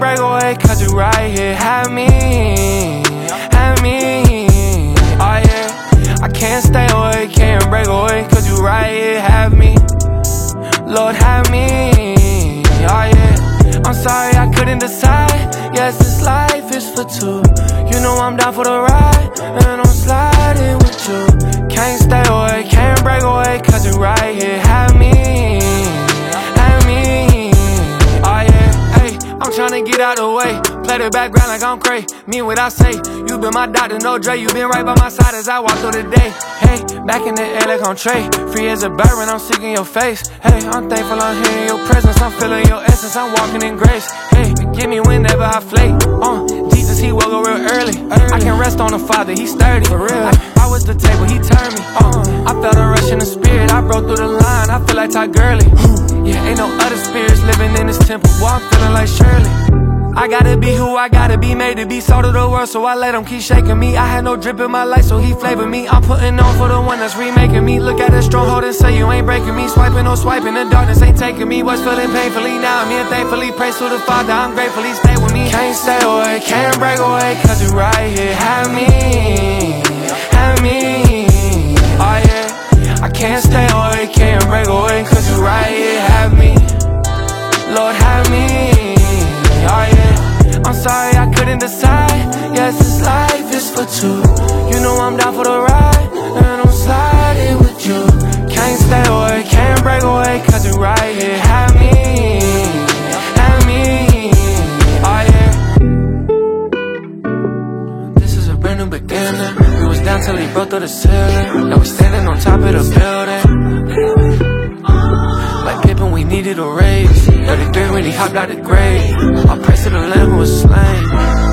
break away, cause you right here, have me. Oh yeah, I can't stay away, can't break away, cause you right here, have me. Lord, have me. Oh yeah, I'm sorry I couldn't decide. Yes, this life is for two. You know I'm down for the ride, and I'm sliding with you. Can't stay away, can't break away, cause you right here, have me. Oh yeah, hey, I'm tryna get out the way. Play the background like I'm cray. Mean what I say. You been my doctor, no Dre. You been right by my side as I walk through the day. Hey, back in the air like I'm Trey. Free as a bird when I'm seeking your face. Hey, I'm thankful I'm hearing your presence. I'm feeling your essence, I'm walking in grace. Hey, forgive me whenever I flake. Jesus, he woke up real early. I can rest on the Father, he's sturdy. For real, I was the table, he turned me. I felt a rush in the spirit. I broke through the line, I feel like Ty Gurley. Yeah, ain't no other spirits living in this temple. Boy, I'm feeling like Shirley. I gotta be who I gotta be, made to be salt of the world, so I let him keep shaking me. I had no drip in my life, so he flavored me. I'm putting on for the one that's remaking me. Look at that stronghold and say you ain't breaking me. Swiping, no swiping, the darkness ain't taking me. Was feeling painfully, now I'm here thankfully. Praise to the Father, I'm grateful he stayed with me. Can't stay away, can't break away, cause you right here, have me. Oh yeah, I can't stay away, can't break away, cause you right here, have me. Lord, have me. Oh yeah, I'm sorry I couldn't decide. Yes, this life is for two. You know I'm down for the ride, and I'm sliding with you. Can't stay away, can't break away, cause you right here, have me. Oh yeah. This is a brand new beginning. We was down till he broke through the ceiling. Now we standing on top of the building. Like Pippen, we needed a raise. 33 when he hopped out the grave. All praise to the Lamb who was slain.